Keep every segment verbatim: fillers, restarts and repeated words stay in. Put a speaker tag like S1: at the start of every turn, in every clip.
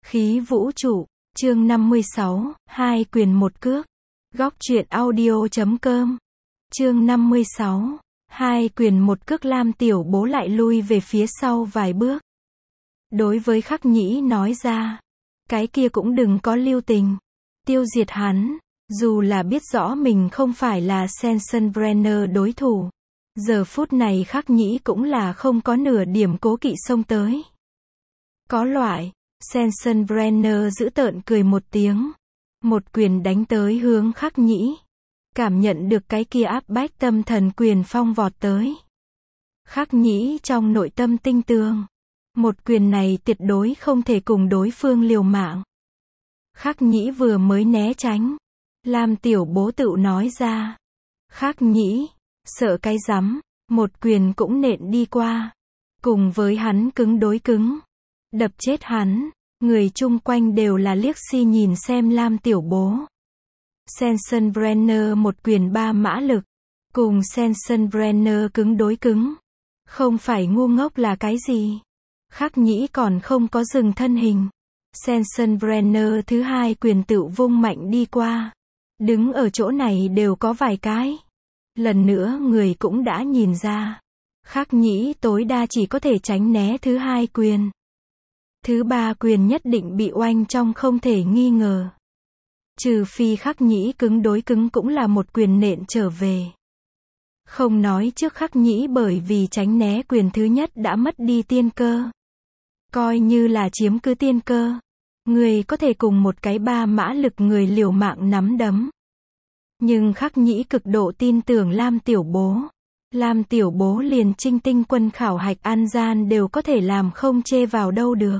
S1: Khí vũ trụ, chương năm mươi sáu, hai quyền một cước. Góc truyện audio chấm com. Chương năm mươi sáu, hai quyền một cước. Lam Tiểu Bố lại lui về phía sau vài bước. Đối với Khắc Nhĩ nói ra, cái kia cũng đừng có lưu tình. Tiêu diệt hắn, dù là biết rõ mình không phải là Sensenbrenner đối thủ. Giờ phút này Khắc Nhĩ cũng là không có nửa điểm cố kỵ xông tới. Có loại. Sensenbrenner giữ tợn cười một tiếng. Một quyền đánh tới hướng Khắc Nhĩ. Cảm nhận được cái kia áp bách tâm thần quyền phong vọt tới. Khắc Nhĩ trong nội tâm tinh tường. Một quyền này tuyệt đối không thể cùng đối phương liều mạng. Khắc Nhĩ vừa mới né tránh. Lam Tiểu Bố tự nói ra. Khắc Nhĩ, sợ cái rắm, một quyền cũng nện đi qua. Cùng với hắn cứng đối cứng. Đập chết hắn, người chung quanh đều là liếc xi nhìn xem Lam Tiểu Bố. Sensenbrenner một quyền ba mã lực, cùng Sensenbrenner cứng đối cứng. Không phải ngu ngốc là cái gì. Khắc Nhĩ còn không có dừng thân hình. Sensenbrenner thứ hai quyền tựu vung mạnh đi qua. Đứng ở chỗ này đều có vài cái. Lần nữa người cũng đã nhìn ra. Khắc Nhĩ tối đa chỉ có thể tránh né thứ hai quyền. Thứ ba quyền nhất định bị oanh trong không thể nghi ngờ. Trừ phi Khắc Nhĩ cứng đối cứng cũng là một quyền nện trở về. Không nói trước Khắc Nhĩ bởi vì tránh né quyền thứ nhất đã mất đi tiên cơ. Coi như là chiếm cứ tiên cơ. Người có thể cùng một cái ba mã lực người liều mạng nắm đấm. Nhưng Khắc Nhĩ cực độ tin tưởng Lam Tiểu Bố. Lam Tiểu Bố liền Trinh Tinh quân khảo hạch an gian đều có thể làm không chê vào đâu được.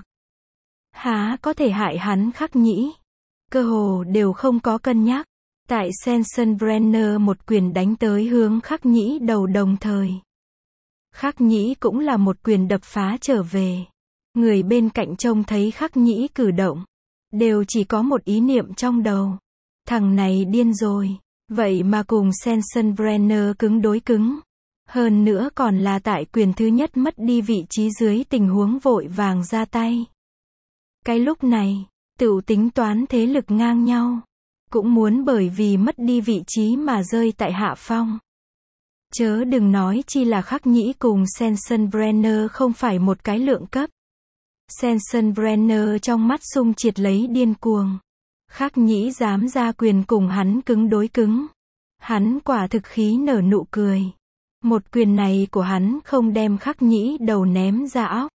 S1: Há có thể hại hắn Khắc Nhĩ. Cơ hồ đều không có cân nhắc. Tại Sensenbrenner một quyền đánh tới hướng Khắc Nhĩ đầu đồng thời. Khắc Nhĩ cũng là một quyền đập phá trở về. Người bên cạnh trông thấy Khắc Nhĩ cử động. Đều chỉ có một ý niệm trong đầu. Thằng này điên rồi. Vậy mà cùng Sensenbrenner cứng đối cứng. Hơn nữa còn là tại quyền thứ nhất mất đi vị trí dưới tình huống vội vàng ra tay. Cái lúc này, tựu tính toán thế lực ngang nhau. Cũng muốn bởi vì mất đi vị trí mà rơi tại hạ phong. Chớ đừng nói chi là Khắc Nhĩ cùng Sensenbrenner không phải một cái lượng cấp. Sensenbrenner trong mắt sung triệt lấy điên cuồng. Khắc Nhĩ dám ra quyền cùng hắn cứng đối cứng. Hắn quả thực khí nở nụ cười. Một quyền này của hắn không đem Khắc Nhĩ đầu ném ra óc.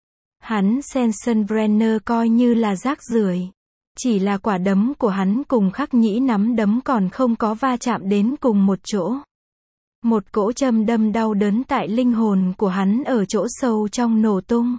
S1: Hắn Sensenbrenner coi như là rác rưởi. Chỉ là quả đấm của hắn cùng Khắc Nhĩ nắm đấm còn không có va chạm đến cùng một chỗ. Một cỗ châm đâm đau đớn tại linh hồn của hắn ở chỗ sâu trong nổ tung.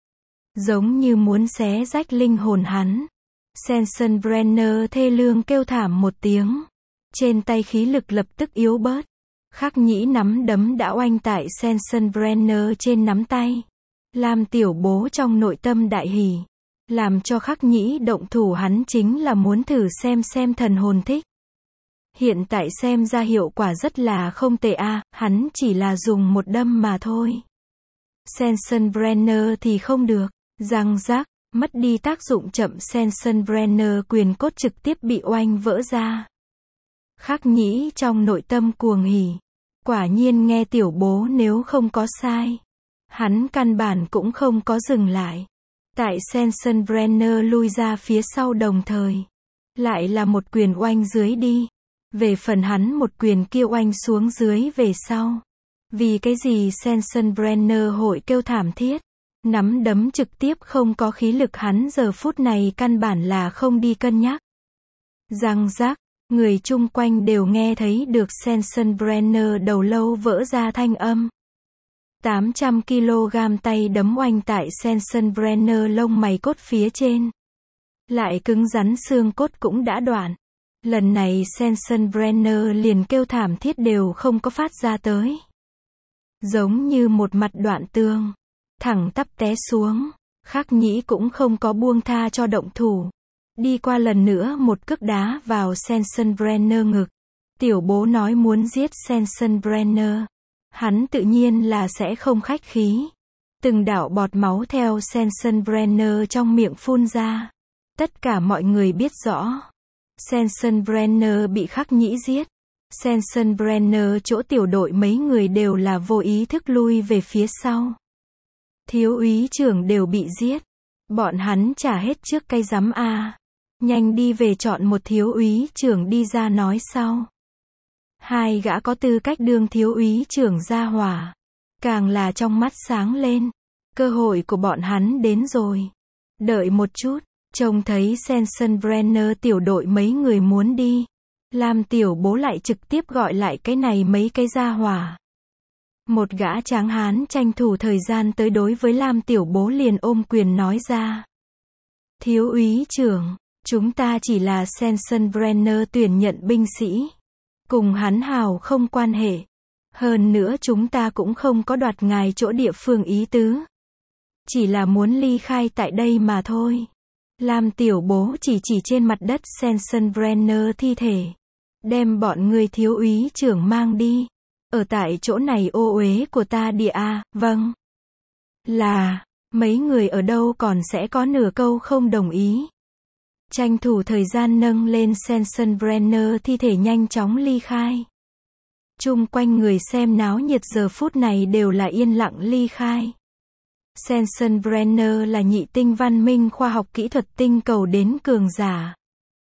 S1: Giống như muốn xé rách linh hồn hắn. Sensenbrenner thê lương kêu thảm một tiếng. Trên tay khí lực lập tức yếu bớt. Khắc Nhĩ nắm đấm đã oanh tại Sensenbrenner trên nắm tay. Lam Tiểu Bố trong nội tâm đại hỉ. Làm cho Khắc Nhĩ động thủ hắn chính là muốn thử xem xem thần hồn thích. Hiện tại xem ra hiệu quả rất là không tệ a, à, hắn chỉ là dùng một đâm mà thôi. Sensenbrenner thì không được. Răng rác, mất đi tác dụng chậm Sensenbrenner quyền cốt trực tiếp bị oanh vỡ ra. Khắc Nhĩ trong nội tâm cuồng hỉ. Quả nhiên nghe Tiểu Bố nếu không có sai. Hắn căn bản cũng không có dừng lại. Tại Sensenbrenner lui ra phía sau đồng thời. Lại là một quyền oanh dưới đi. Về phần hắn một quyền kia oanh xuống dưới về sau. Vì cái gì Sensenbrenner hội kêu thảm thiết. Nắm đấm trực tiếp không có khí lực hắn giờ phút này căn bản là không đi cân nhắc. Răng rác, người chung quanh đều nghe thấy được Sensenbrenner đầu lâu vỡ ra thanh âm. tám trăm ki lô gam tay đấm oanh tại Sensenbrenner lông mày cốt phía trên. Lại cứng rắn xương cốt cũng đã đoạn. Lần này Sensenbrenner liền kêu thảm thiết đều không có phát ra tới. Giống như một mặt đoạn tương. Thẳng tắp té xuống. Khắc Nhĩ cũng không có buông tha cho động thủ. Đi qua lần nữa một cước đá vào Sensenbrenner ngực. Tiểu Bố nói muốn giết Sensenbrenner. Hắn tự nhiên là sẽ không khách khí. Từng đạo bọt máu theo Sensenbrenner trong miệng phun ra. Tất cả mọi người biết rõ. Sensenbrenner bị Khắc Nhĩ giết. Sensenbrenner chỗ tiểu đội mấy người đều là vô ý thức lui về phía sau. Thiếu úy trưởng đều bị giết. Bọn hắn trả hết trước cái rắm a. Nhanh đi về chọn một thiếu úy trưởng đi ra nói sau. Hai gã có tư cách đương thiếu úy trưởng ra hỏa. Càng là trong mắt sáng lên. Cơ hội của bọn hắn đến rồi. Đợi một chút, trông thấy Sensenbrenner tiểu đội mấy người muốn đi. Lam tiểu bố lại trực tiếp gọi lại cái này mấy cái gia hỏa. Một gã tráng hán tranh thủ thời gian tới đối với Lam tiểu bố liền ôm quyền nói ra. Thiếu úy trưởng, chúng ta chỉ là Sensenbrenner tuyển nhận binh sĩ. Cùng hắn hào không quan hệ. Hơn nữa chúng ta cũng không có đoạt ngài chỗ địa phương ý tứ. Chỉ là muốn ly khai tại đây mà thôi. Lam tiểu bố chỉ chỉ trên mặt đất Sensenbrenner thi thể. Đem bọn người thiếu úy trưởng mang đi. Ở tại chỗ này ô uế của ta địa a, vâng. Là, mấy người ở đâu còn sẽ có nửa câu không đồng ý. Tranh thủ thời gian nâng lên Sensenbrenner thi thể nhanh chóng ly khai. Chung quanh người xem náo nhiệt giờ phút này đều là yên lặng ly khai. Sensenbrenner là nhị tinh văn minh khoa học kỹ thuật tinh cầu đến cường giả.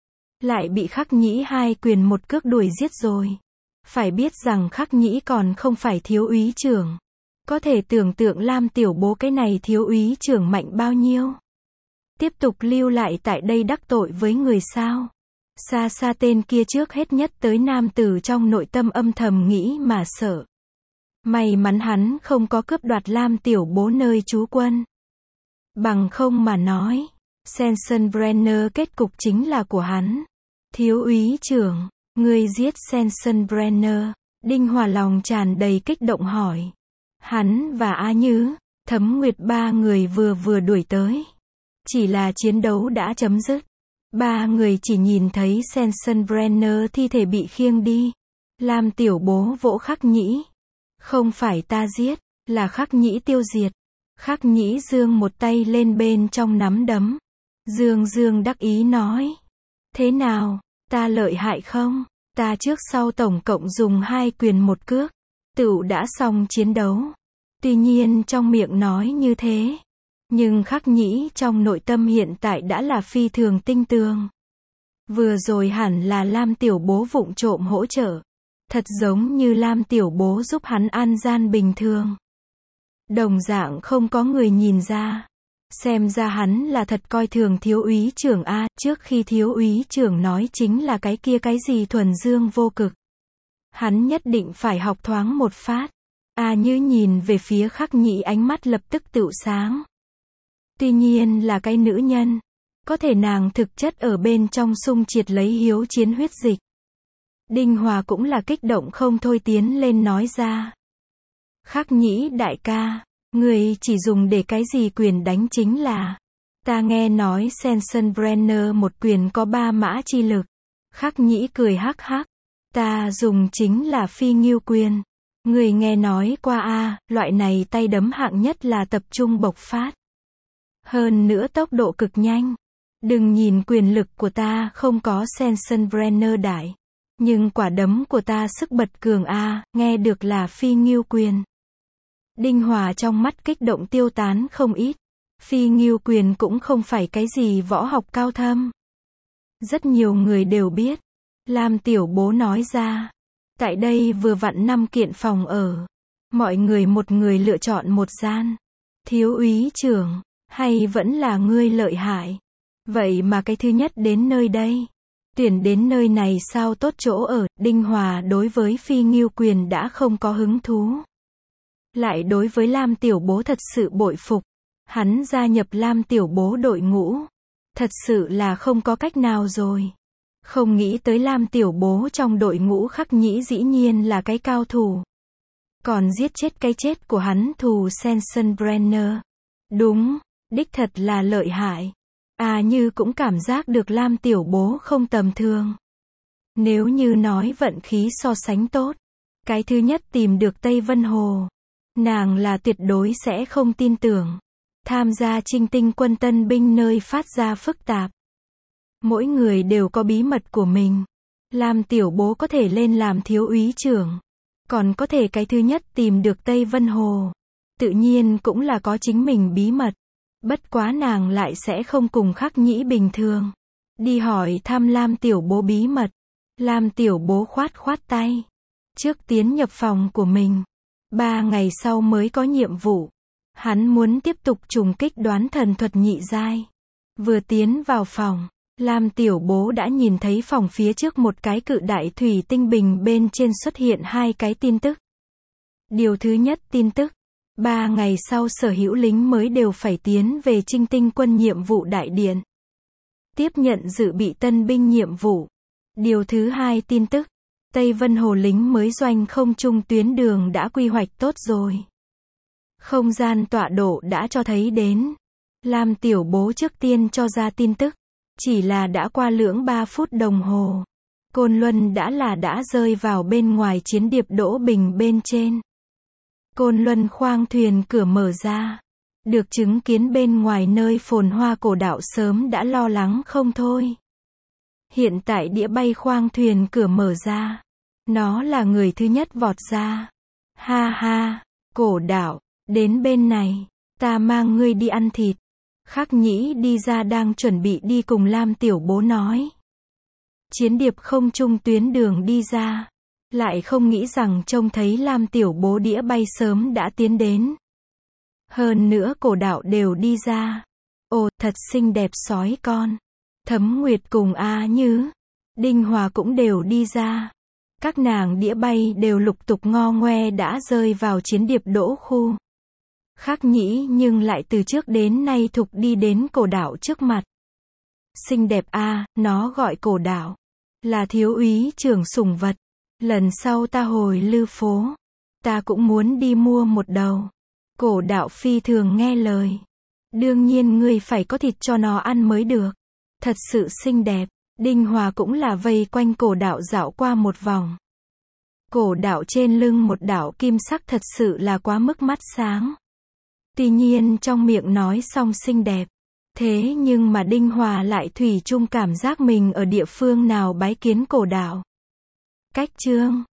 S1: Lại bị Khắc Nhĩ hai quyền một cước đuổi giết rồi. Phải biết rằng Khắc Nhĩ còn không phải thiếu úy trưởng. Có thể tưởng tượng Lam tiểu bố cái này thiếu úy trưởng mạnh bao nhiêu. Tiếp tục lưu lại tại đây đắc tội với người sao. Xa xa tên kia trước hết nhất tới nam tử trong nội tâm âm thầm nghĩ mà sợ. May mắn hắn không có cướp đoạt Lam tiểu bố nơi trú quân. Bằng không mà nói, Sensenbrenner kết cục chính là của hắn. Thiếu úy trưởng, ngươi giết Sensenbrenner. Đinh Hòa lòng tràn đầy kích động hỏi. Hắn và A Nhứ, Thấm Nguyệt ba người vừa vừa đuổi tới. Chỉ là chiến đấu đã chấm dứt. Ba người chỉ nhìn thấy Sensenbrenner thi thể bị khiêng đi. Lam tiểu bố vỗ Khắc Nhĩ. Không phải ta giết, là Khắc Nhĩ tiêu diệt. Khắc Nhĩ giương một tay lên bên trong nắm đấm. Dương dương đắc ý nói. Thế nào, ta lợi hại không? Ta trước sau tổng cộng dùng hai quyền một cước. Tựu đã xong chiến đấu. Tuy nhiên trong miệng nói như thế. Nhưng Khắc Nhĩ trong nội tâm hiện tại đã là phi thường tinh tường. Vừa rồi hẳn là Lam tiểu bố vụng trộm hỗ trợ. Thật giống như Lam tiểu bố giúp hắn an gian bình thường. Đồng dạng không có người nhìn ra. Xem ra hắn là thật coi thường thiếu úy trưởng A. Trước khi thiếu úy trưởng nói chính là cái kia cái gì thuần dương vô cực. Hắn nhất định phải học thoáng một phát. A Như nhìn về phía Khắc Nhĩ ánh mắt lập tức tựu sáng. Tuy nhiên là cái nữ nhân. Có thể nàng thực chất ở bên trong xung triệt lấy hiếu chiến huyết dịch. Đinh Hòa cũng là kích động không thôi tiến lên nói ra. Khắc Nhĩ đại ca, người chỉ dùng để cái gì quyền đánh chính là. Ta nghe nói Sensenbrenner một quyền có ba mã chi lực. Khắc Nhĩ cười hắc hắc. Ta dùng chính là phi nghiêu quyền. Người nghe nói qua a, loại này tay đấm hạng nhất là tập trung bộc phát. Hơn nữa tốc độ cực nhanh. Đừng nhìn quyền lực của ta không có Sensenbrenner đại. Nhưng quả đấm của ta sức bật cường a, nghe được là phi nghiêu quyền. Đinh Hòa trong mắt kích động tiêu tán không ít. Phi nghiêu quyền cũng không phải cái gì võ học cao thâm. Rất nhiều người đều biết. Lam tiểu bố nói ra. Tại đây vừa vặn năm kiện phòng ở. Mọi người một người lựa chọn một gian. Thiếu úy trưởng, hay vẫn là ngươi lợi hại. Vậy mà cái thứ nhất đến nơi đây. Tuyển đến nơi này sao tốt chỗ ở. Đinh Hòa đối với phi nghiêu quyền đã không có hứng thú. Lại đối với Lam tiểu bố thật sự bội phục. Hắn gia nhập Lam tiểu bố đội ngũ. Thật sự là không có cách nào rồi. Không nghĩ tới Lam tiểu bố trong đội ngũ Khắc Nhĩ dĩ nhiên là cái cao thủ. Còn giết chết cái chết của hắn thù Sensenbrenner. Đúng, đích thật là lợi hại. À Như cũng cảm giác được Lam tiểu bố không tầm thường. Nếu như nói vận khí so sánh tốt. Cái thứ nhất tìm được Tây Vân Hồ. Nàng là tuyệt đối sẽ không tin tưởng. Tham gia Trinh Tinh quân tân binh nơi phát ra phức tạp. Mỗi người đều có bí mật của mình. Lam tiểu bố có thể lên làm thiếu úy trưởng. Còn có thể cái thứ nhất tìm được Tây Vân Hồ. Tự nhiên cũng là có chính mình bí mật. Bất quá nàng lại sẽ không cùng Khắc Nhĩ bình thường. Đi hỏi thăm Lam tiểu bố bí mật. Lam tiểu bố khoát khoát tay. Trước tiến nhập phòng của mình. Ba ngày sau mới có nhiệm vụ. Hắn muốn tiếp tục trùng kích đoán thần thuật nhị giai. Vừa tiến vào phòng, Lam tiểu bố đã nhìn thấy phòng phía trước một cái cự đại thủy tinh bình bên trên xuất hiện hai cái tin tức. Điều thứ nhất tin tức. Ba ngày sau sở hữu lính mới đều phải tiến về Trinh Tinh quân nhiệm vụ đại điện. Tiếp nhận dự bị tân binh nhiệm vụ. Điều thứ hai tin tức. Tây Vân Hồ lính mới doanh không trung tuyến đường đã quy hoạch tốt rồi. Không gian tọa độ đã cho thấy đến. Lam tiểu bố trước tiên cho ra tin tức. Chỉ là đã qua lưỡng ba phút đồng hồ. Côn Luân đã là đã rơi vào bên ngoài chiến điệp đỗ bình bên trên. Côn Luân khoang thuyền cửa mở ra. Được chứng kiến bên ngoài nơi phồn hoa cổ đạo sớm đã lo lắng không thôi. Hiện tại đĩa bay khoang thuyền cửa mở ra. Nó là người thứ nhất vọt ra. Ha ha, cổ đạo, đến bên này, ta mang ngươi đi ăn thịt. Khắc Nhĩ đi ra đang chuẩn bị đi cùng Lam tiểu bố nói. Chiến điệp không trung tuyến đường đi ra. Lại không nghĩ rằng trông thấy Lam tiểu bố đĩa bay sớm đã tiến đến. Hơn nữa cổ đạo đều đi ra. Ồ, thật xinh đẹp sói con. Thấm Nguyệt cùng A Như, Đinh Hòa cũng đều đi ra. Các nàng đĩa bay đều lục tục ngo ngoe đã rơi vào chiến điệp đỗ khu. Khắc Nhĩ nhưng lại từ trước đến nay thục đi đến cổ đạo trước mặt. Xinh đẹp a, nó gọi cổ đạo. Là thiếu úy trưởng sủng vật. Lần sau ta hồi Lư phố. Ta cũng muốn đi mua một đầu. Cổ đạo phi thường nghe lời. Đương nhiên ngươi phải có thịt cho nó ăn mới được. Thật sự xinh đẹp. Đinh Hòa cũng là vây quanh cổ đạo dạo qua một vòng. Cổ đạo trên lưng một đạo kim sắc thật sự là quá mức mắt sáng. Tuy nhiên trong miệng nói xong xinh đẹp. Thế nhưng mà Đinh Hòa lại thủy chung cảm giác mình ở địa phương nào bái kiến cổ đạo. Cách chương